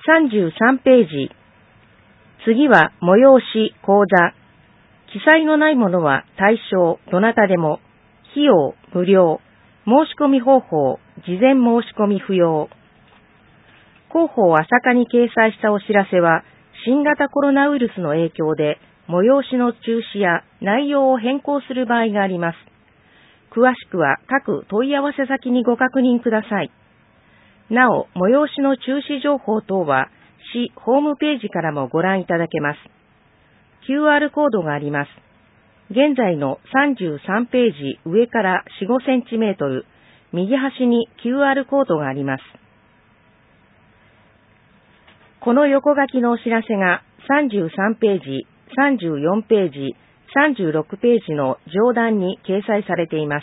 33ページ。次は催し、講座。記載のないものは対象、どなたでも。費用、無料。申し込み方法、事前申し込み不要。広報朝霞に掲載したお知らせは、新型コロナウイルスの影響で、催しの中止や内容を変更する場合があります。詳しくは各問い合わせ先にご確認ください。なお、催しの中止情報等は、市ホームページからもご覧いただけます。QR コードがあります。現在の33ページ上から4、5センチメートル、右端に QR コードがあります。この横書きのお知らせが33ページ、34ページ、36ページの上段に掲載されています。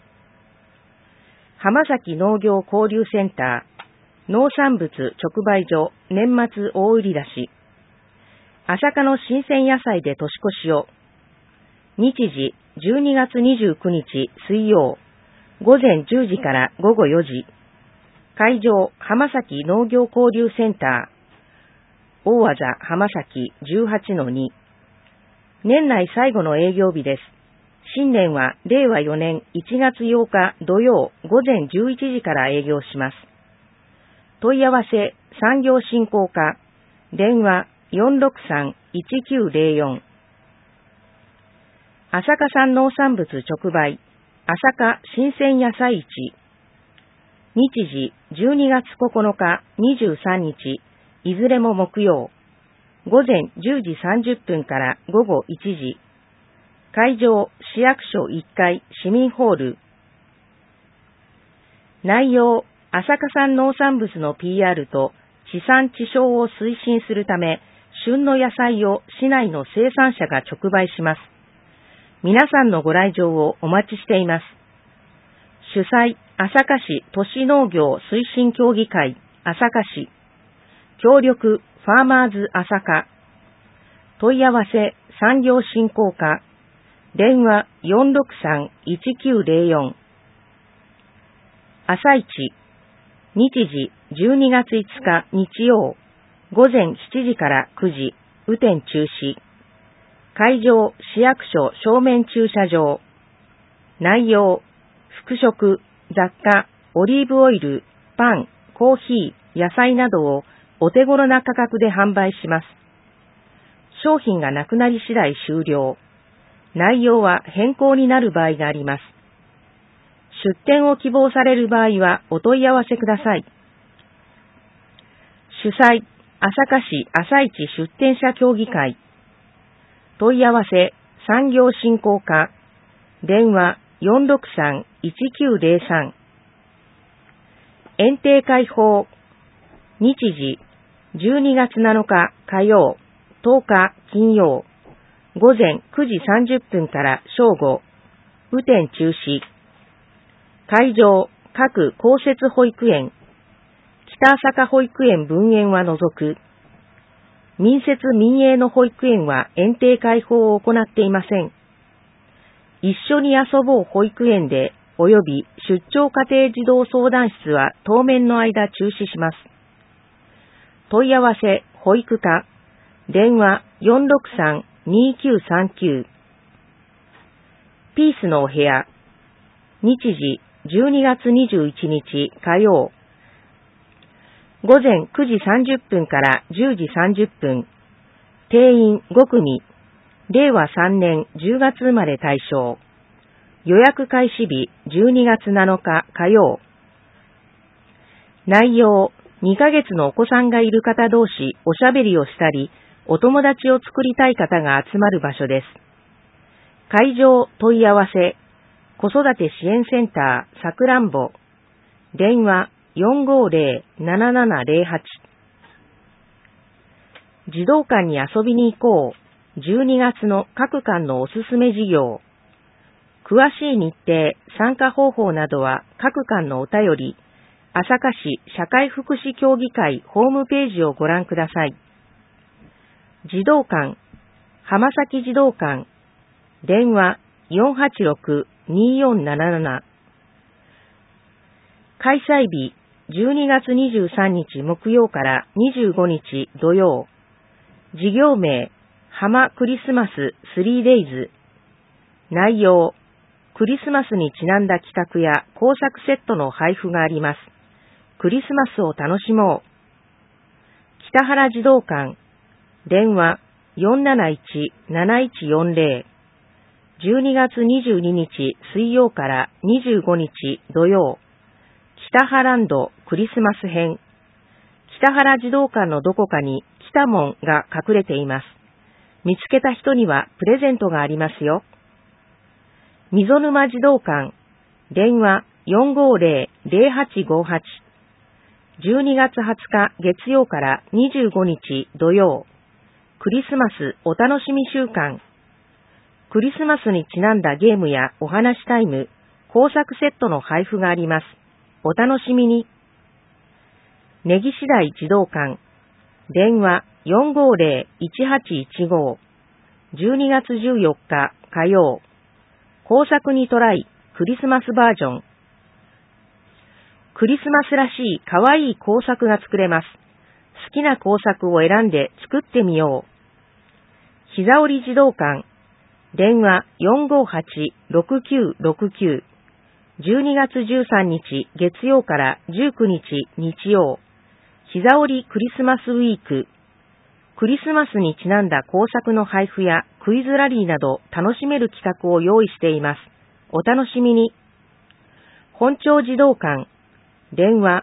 浜崎農業交流センター、農産物直売所年末大売り出し。朝霞の新鮮野菜で年越しを。日時12月29日水曜、午前10時から午後4時。会場浜崎農業交流センター。大和座浜崎 18-2。年内最後の営業日です。新年は令和4年1月8日土曜午前11時から営業します。問い合わせ産業振興課、電話 463-1904。朝霞産農産物直売、朝霞新鮮野菜市。日時12月9日、23日、いずれも木曜、午前10時30分から午後1時。会場市役所1階市民ホール。内容、朝霞産農産物の PR と地産地消を推進するため、旬の野菜を市内の生産者が直売します。皆さんのご来場をお待ちしています。主催、朝霞市都市農業推進協議会、朝霞市。協力、ファーマーズ朝霞。問い合わせ、産業振興課。電話 463-1904。朝市。日時12月5日日曜。午前7時から9時。雨天中止。会場、市役所正面駐車場。内容、服飾、雑貨、オリーブオイル、パン、コーヒー、野菜などをお手頃な価格で販売します。商品がなくなり次第終了。内容は変更になる場合があります。出店を希望される場合はお問い合わせください。主催、朝霞市朝市出店者協議会。問い合わせ、産業振興課。電話 463-1903。園庭開放。日時、12月7日火曜、10日金曜、午前9時30分から正午、雨天中止。会場、各公設保育園、北朝霞保育園分園は除く。民設民営の保育園は園庭開放を行っていません。一緒に遊ぼう保育園で、及び出張家庭児童相談室は当面の間中止します。問い合わせ、保育課、電話 463-2939。ピースのお部屋。日時、12月21日火曜。午前9時30分から10時30分。定員5組。令和3年10月生まれ対象。予約開始日12月7日火曜。内容、2ヶ月のお子さんがいる方同士おしゃべりをしたり、お友達を作りたい方が集まる場所です。会場問い合わせ、子育て支援センターさくらんぼ。電話 450-7708。児童館に遊びに行こう。12月の各館のおすすめ事業。詳しい日程、参加方法などは各館のお便り、朝霞市社会福祉協議会ホームページをご覧ください。児童館、浜崎児童館、電話 486-2477。開催日 12月23日木曜から25日土曜。事業名、浜クリスマス 3days。内容、クリスマスにちなんだ企画や工作セットの配布があります。クリスマスを楽しもう。北原児童館、電話 471-7140。12月22日水曜から25日土曜。北原ランドクリスマス編。北原児童館のどこかに北門が隠れています。見つけた人にはプレゼントがありますよ。溝沼児童館、電話 450-0858。12月20日月曜から25日土曜。クリスマスお楽しみ週間。クリスマスにちなんだゲームやお話タイム、工作セットの配布があります。お楽しみに。根岸台児童館、電話 450-1815。12月14日火曜。工作にトライ、クリスマスバージョン。クリスマスらしいかわいい工作が作れます。好きな工作を選んで作ってみよう。膝折児童館、電話 458-6969。12月13日月曜から19日日曜。膝折クリスマスウィーク。クリスマスにちなんだ工作の配布やクイズラリーなど楽しめる企画を用意しています。お楽しみに。本町児童館、電話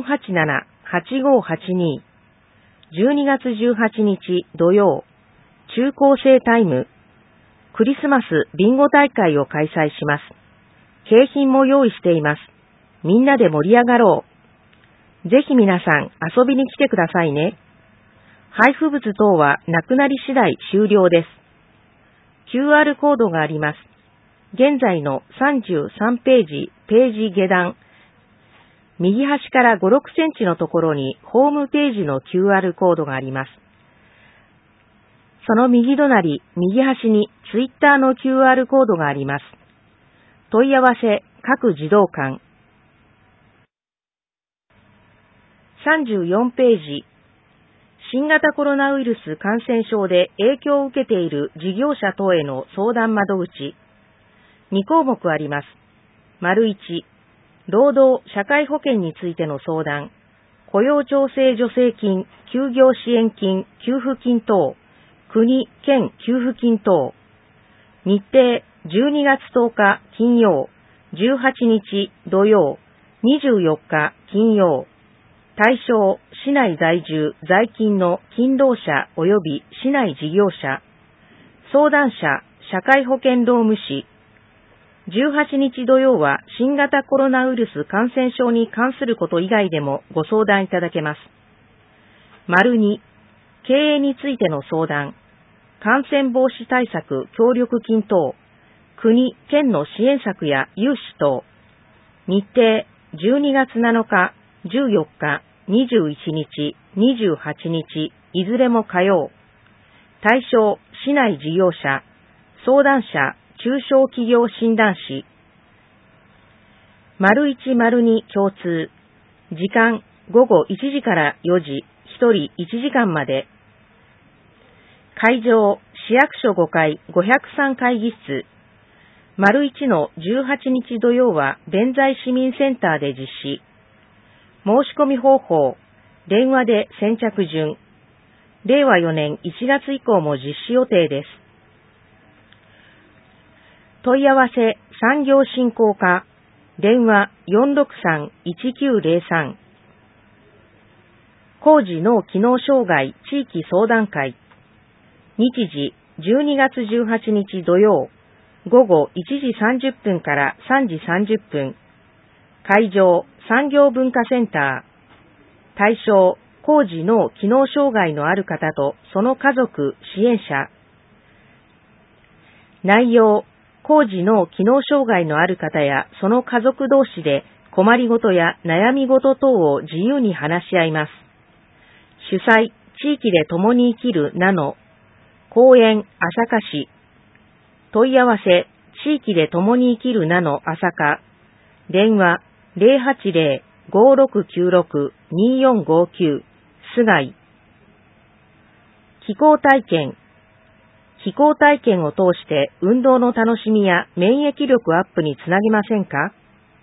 487-8582。12月18日土曜。中高生タイム。クリスマスビンゴ大会を開催します。景品も用意しています。みんなで盛り上がろう。ぜひ皆さん遊びに来てくださいね。配布物等はなくなり次第終了です。QR コードがあります。現在の33ページ下段。右端から5、6センチのところにホームページの QR コードがあります。その右隣、右端に Twitter の QR コードがあります。問い合わせ、各児童館。34ページ。新型コロナウイルス感染症で影響を受けている事業者等への相談窓口。2項目あります。丸1、労働社会保険についての相談、雇用調整助成金、休業支援金、給付金等、国・県給付金等。日程、12月10日金曜、18日土曜、24日金曜。対象、市内在住、在勤の勤労者及び市内事業者。相談者、社会保険労務士。18日土曜は新型コロナウイルス感染症に関すること以外でもご相談いただけます。丸2、経営についての相談。感染防止対策協力金等。国・県の支援策や融資等。日程、12月7日、14日、21日、28日、いずれも火曜。対象、市内事業者。相談者、中小企業診断士。丸1、丸2共通。時間、午後1時から4時、1人1時間まで。会場、市役所5階503会議室。丸1の18日土曜は弁財市民センターで実施。申し込み方法、電話で先着順。令和4年1月以降も実施予定です。問い合わせ、産業振興課、電話 463-1903。高次脳機能障害地域相談会。日時、12月18日土曜、午後1時30分から3時30分。会場、産業文化センター。対象、高次脳機能障害のある方とその家族、支援者。内容、高次脳機能障害のある方やその家族同士で困りごとや悩みごと等を自由に話し合います。主催、地域で共に生きるナノ。公園、朝霞市。問い合わせ、地域で共に生きるナノ朝霞。電話、080-571-8686。 5696-2459菅井。気候体験。気候体験を通して運動の楽しみや免疫力アップにつなげませんか？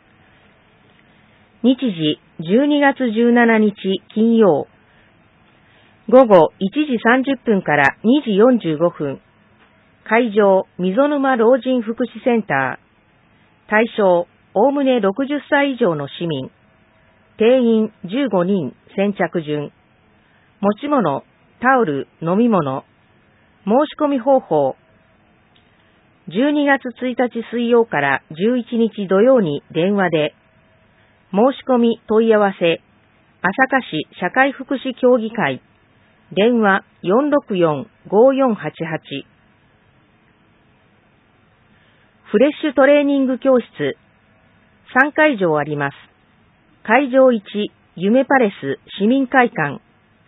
日時12月17日金曜。午後1時30分から2時45分。会場、溝沼老人福祉センター。対象、おおむね60歳以上の市民。定員15人、先着順。持ち物、タオル、飲み物。申し込み方法。12月1日水曜から11日土曜に電話で。申し込み問い合わせ。朝霞市社会福祉協議会。電話464-5488。フレッシュトレーニング教室。3会場あります。会場1、夢パレス市民会館。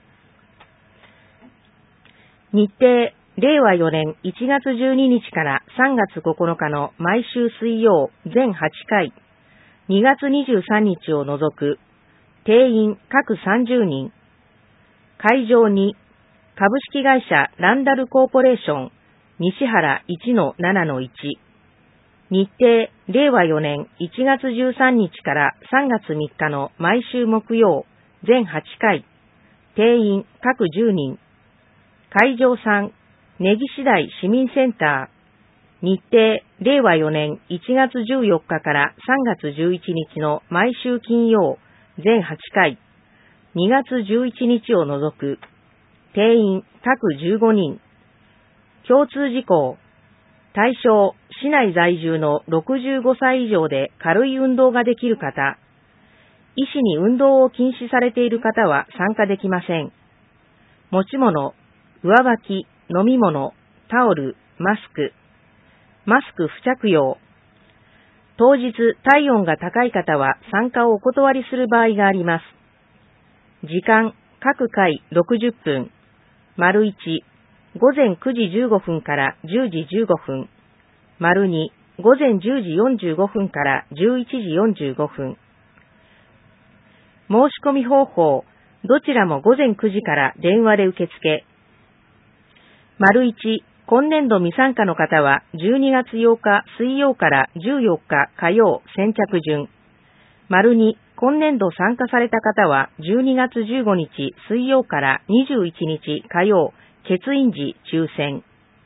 日程、令和4年1月12日から3月9日の毎週水曜全8回、2月23日を除く、定員各30人。会場に、株式会社ランダルコーポレーション、西原 1-7-1。日程、令和4年1月13日から3月3日の毎週木曜、全8回、定員各10人。会場3、根岸台市民センター。日程、令和4年1月14日から3月11日の毎週金曜、全8回、2月11日を除く、定員各15人。共通事項。対象、市内在住の65歳以上で軽い運動ができる方。医師に運動を禁止されている方は参加できません。持ち物、上履き、飲み物、タオル、マスク。マスク不着用。当日体温が高い方は参加をお断りする場合があります。時間、各回60分。丸1、午前9時15分から10時15分。丸2、午前10時45分から11時45分。申し込み方法、どちらも午前9時から電話で受付。丸1、今年度未参加の方は12月8日水曜から14日火曜先着順。丸2、今年度参加された方は12月15日水曜から21日火曜欠員時抽選。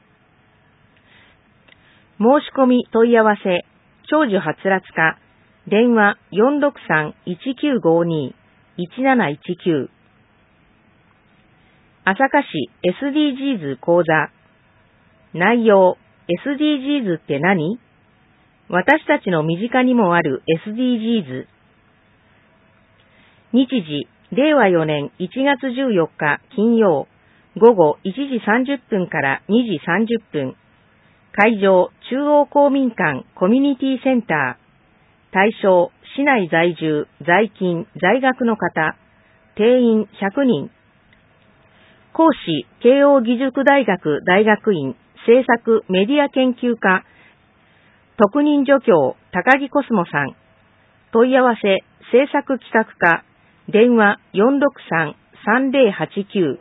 申し込み問い合わせ、長寿はつらつ課、電話463-1952-1719。朝霞市 SDGs 講座。内容、SDGs って何？私たちの身近にもある SDGs。日時、令和4年1月14日金曜、午後1時30分から2時30分。会場、中央公民館コミュニティセンター。対象、市内在住、在勤、在学の方。定員100人。講師、慶應義塾大学大学院、政策メディア研究科。特任助教、高木コスモさん。問い合わせ、政策企画課。電話463-3089。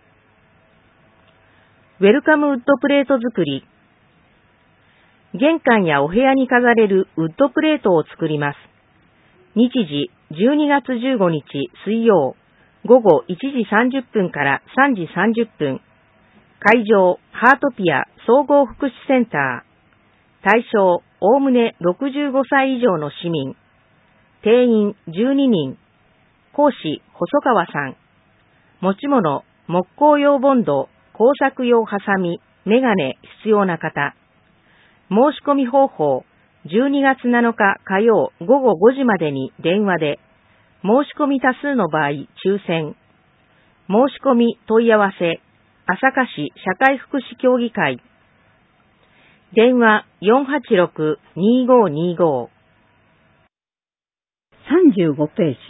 ウェルカムウッドプレート作り。玄関やお部屋に飾れるウッドプレートを作ります。日時、12月15日水曜、午後1時30分から3時30分。会場、ハートピア総合福祉センター。対象、おおむね65歳以上の市民。定員12人。講師、細川さん。持ち物、木工用ボンド、工作用ハサミ、メガネ必要な方。申し込み方法、12月7日火曜午後5時までに電話で。申し込み多数の場合、抽選。申し込み問い合わせ、朝霞市社会福祉協議会。電話486-2525。 35ページ。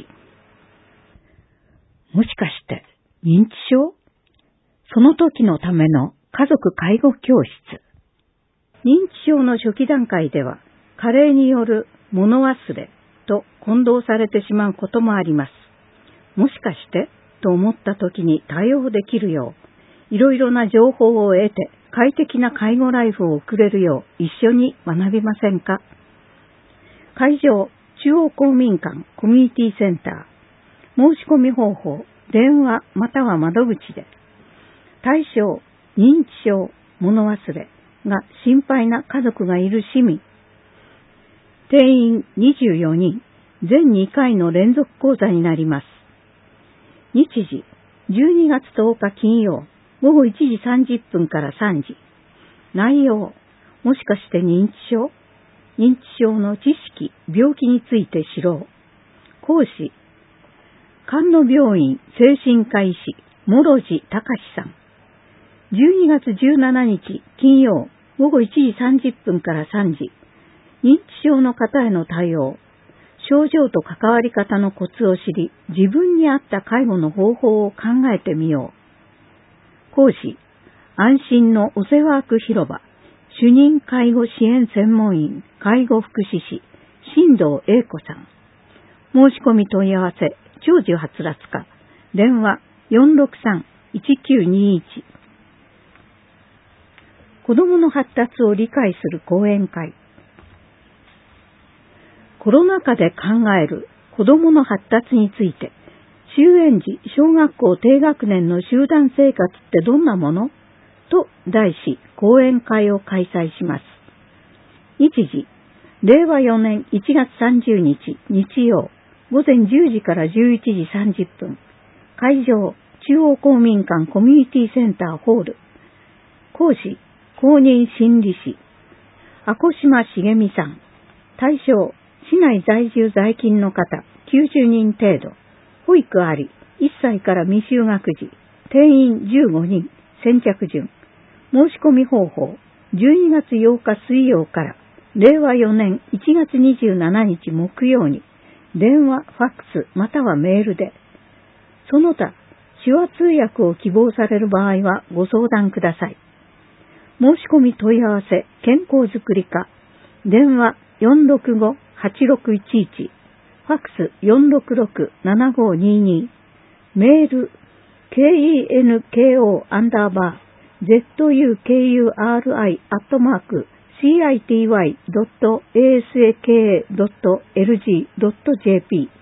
もしかして認知症？その時のための家族介護教室。認知症の初期段階では加齢による物忘れ、 と混同されてしまうこともあります。もしかしてと思った時に対応できるよう、いろいろな情報を得て快適な介護ライフを送れるよう一緒に学びませんか？会場、中央公民館コミュニティセンター。申し込み方法、電話または窓口で。対象、認知症、物忘れが心配な家族がいる市民。定員24人、全2回の連続講座になります。日時、12月10日金曜、午後1時30分から3時。内容、もしかして認知症？認知症の知識、病気について知ろう。講師、菅野病院精神科医師、諸地隆さん。12月17日金曜、午後1時30分から3時。認知症の方への対応、症状と関わり方のコツを知り、自分に合った介護の方法を考えてみよう。講師、安心のお世話ワーク広場、主任介護支援専門員、介護福祉士、新藤英子さん。申し込み問い合わせ、長寿はつらつか、電話 463-1921。子どもの発達を理解する講演会。コロナ禍で考える子どもの発達について、終園時小学校低学年の集団生活ってどんなもの？と題し講演会を開催します。日時、令和4年1月30日日曜、午前10時から11時30分。会場、中央公民館コミュニティセンターホール。講師、公認心理師、阿古島茂美さん。対象、市内在住在勤の方、90人程度。保育あり、1歳から未就学児。定員15人、先着順。申し込み方法、12月8日水曜から令和4年1月27日木曜に、電話、ファックスまたはメールで。その他、手話通訳を希望される場合はご相談ください。申し込み問い合わせ、健康づくり課。電話 465-8611。ファックス 466-7522。メール、kenko_zukuri@city.asaka.lg.jp。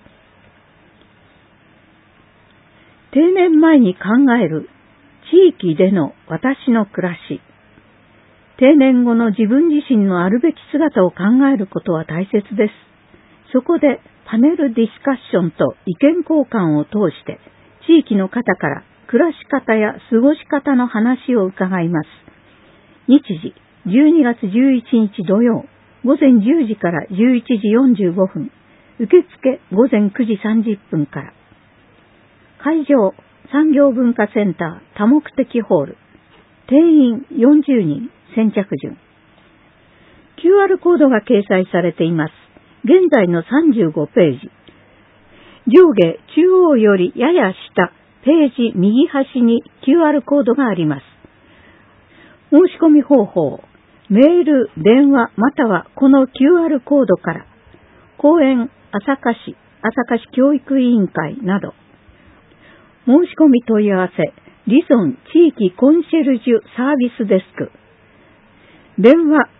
定年前に考える地域での私の暮らし。定年後の自分自身のあるべき姿を考えることは大切です。そこでパネルディスカッションと意見交換を通して地域の方から暮らし方や過ごし方の話を伺います。日時、12月11日土曜、午前10時から11時45分。受付午前9時30分から。会場、産業文化センター多目的ホール。定員40人、先着順。QR コードが掲載されています。現在の35ページ。上下中央よりやや下、ページ右端に QR コードがあります。申し込み方法、メール、電話またはこの QR コードから、公園、朝霞市教育委員会など。申し込み問い合わせ、リゾン地域コンシェルジュサービスデスク。電話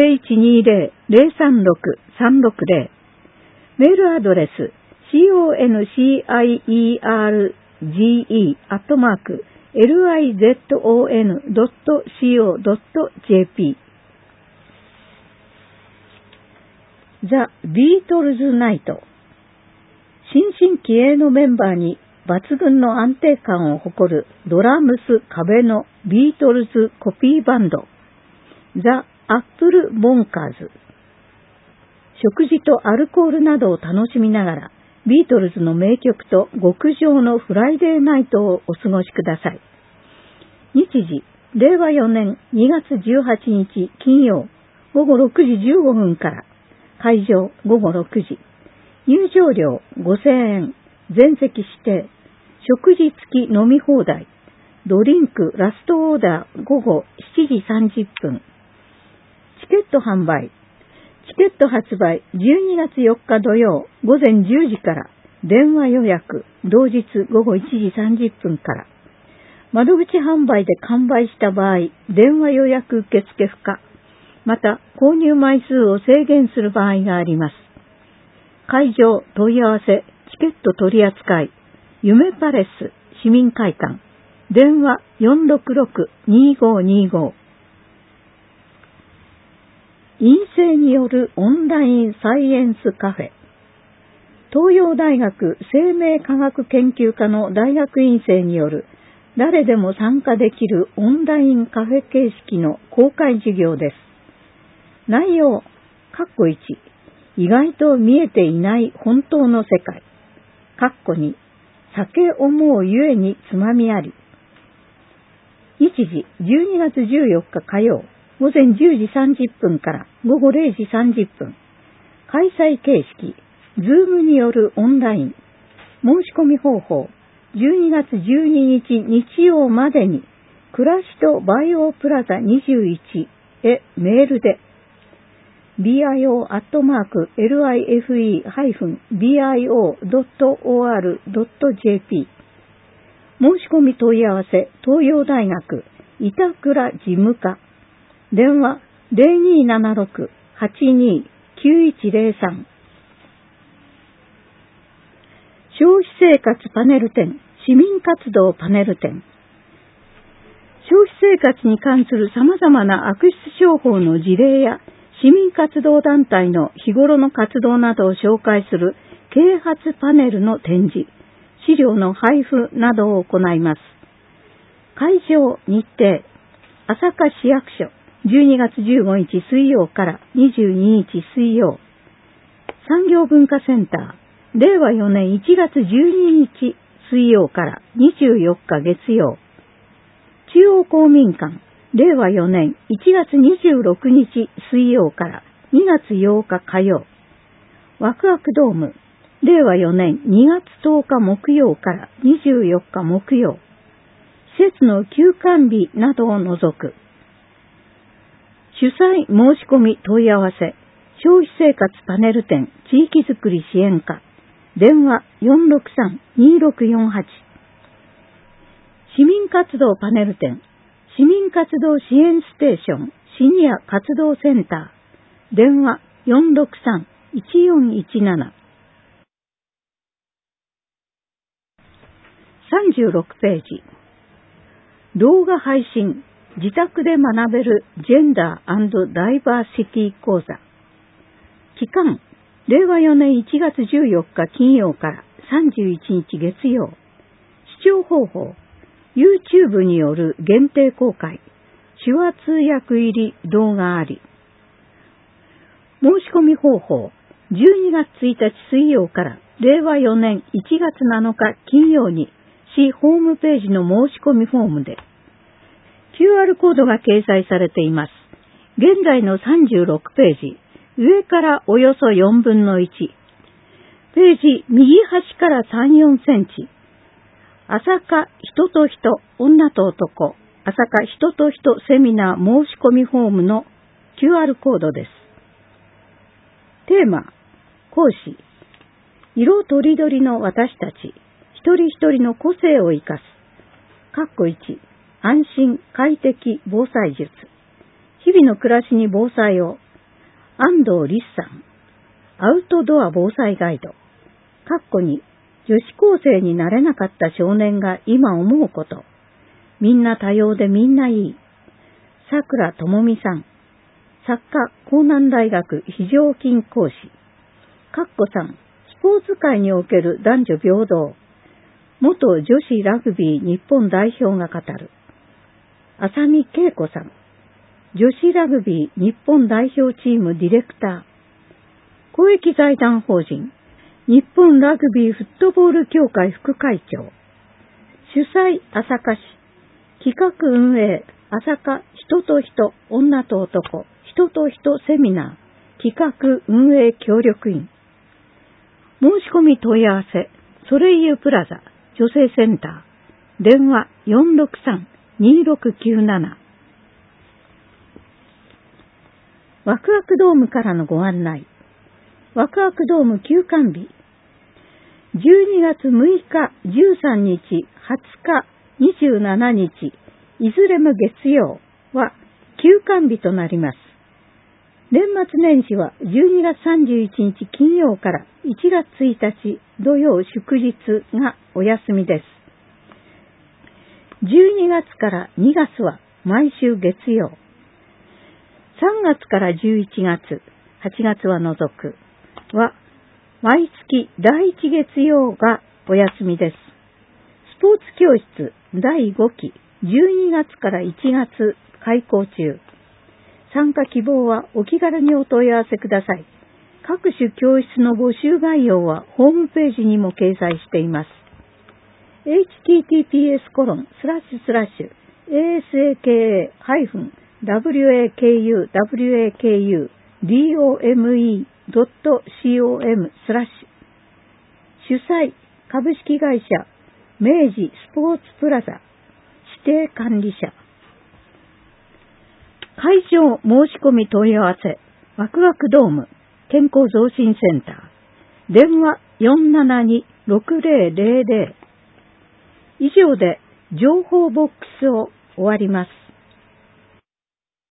0120-036-360。メールアドレス concierge@lizon.co.jp。 ザ・ビートルズナイト。新進気鋭のメンバーに抜群の安定感を誇るドラムス壁のビートルズコピーバンド。ザ・アップル・ボンカーズ。食事とアルコールなどを楽しみながら、ビートルズの名曲と極上のフライデーナイトをお過ごしください。日時、令和4年2月18日金曜、午後6時15分から、会場午後6時。入場料5000円、全席指定、食事付き飲み放題、ドリンクラストオーダー午後7時30分。チケット販売、 チケット発売12月4日土曜午前10時から、電話予約同日午後1時30分から。窓口販売で完売した場合、電話予約受付不可。また、購入枚数を制限する場合があります。会場問い合わせ、チケット取扱い、夢パレス市民会館、電話466-2525。院生によるオンラインサイエンスカフェ。東洋大学生命科学研究科の大学院生による誰でも参加できるオンラインカフェ形式の公開授業です。内容、1、意外と見えていない本当の世界。2、酒思うゆえにつまみあり。日時、12月14日火曜、午前10時30分から午後0時30分。開催形式、ズームによるオンライン。申し込み方法、12月12日日曜までに、暮らしとバイオプラザ21へメールで、bio-life-bio.or.jp 申し込み問い合わせ東洋大学板倉事務課電話 0276-82-9103 消費生活パネル展市民活動パネル展消費生活に関する様々な悪質商法の事例や市民活動団体の日頃の活動などを紹介する啓発パネルの展示、資料の配布などを行います。会場日程、朝霞市役所、12月15日水曜から22日水曜。産業文化センター、令和4年1月12日水曜から24日月曜。中央公民館、令和4年1月26日水曜から2月8日火曜。ワクワクドーム、令和4年2月10日木曜から24日木曜。施設の休館日などを除く。主催申し込み問い合わせ、消費生活パネル展地域づくり支援課、電話463-2648。市民活動パネル展、市民活動支援ステーションシニア活動センター、電話463-1417。36ページ。動画配信、自宅で学べるジェンダー&ダイバーシティ講座。期間、令和4年1月14日金曜から31日月曜。視聴方法、YouTube による限定公開、手話通訳入り動画あり。申し込み方法、12月1日水曜から令和4年1月7日金曜に市ホームページの申し込みフォームで QR コードが掲載されています。現在の36ページ、上からおよそ4分の1。ページ右端から3、4センチ。朝霞人と人、女と男、朝霞人と人セミナー申し込みフォームの QR コードです。テーマ、講師、色とりどりの私たち、一人一人の個性を生かす。1、安心快適防災術。日々の暮らしに防災を。安藤律さん。アウトドア防災ガイド。2、女子高生になれなかった少年が今思うこと。みんな多様でみんないい。桜智美さん。作家、江南大学非常勤講師。3、スポーツ界における男女平等。元女子ラグビー日本代表が語る。浅見恵子さん。女子ラグビー日本代表チームディレクター。公益財団法人日本ラグビーフットボール協会副会長。主催朝霞市。企画運営朝霞人と人、女と男、人と人セミナー企画運営協力員。申し込み問い合わせ、ソレイユプラザ女性センター、電話463-2697。 ワクワクドームからのご案内。ワクワクドーム休館日。12月6日、13日、20日、27日、いずれも月曜は休館日となります。年末年始は12月31日金曜から1月1日土曜祝日がお休みです。12月から2月は毎週月曜。3月から11月、8月は除くは毎月第1月曜がお休みです。スポーツ教室第5期12月から1月開講中。参加希望はお気軽にお問い合わせください。各種教室の募集概要はホームページにも掲載しています。https://asaka-waku.dome.com/ 主催株式会社明治スポーツプラザ指定管理者。会場申し込み問い合わせワクワクドーム健康増進センター電話 472-6000。以上で情報ボックスを終わります。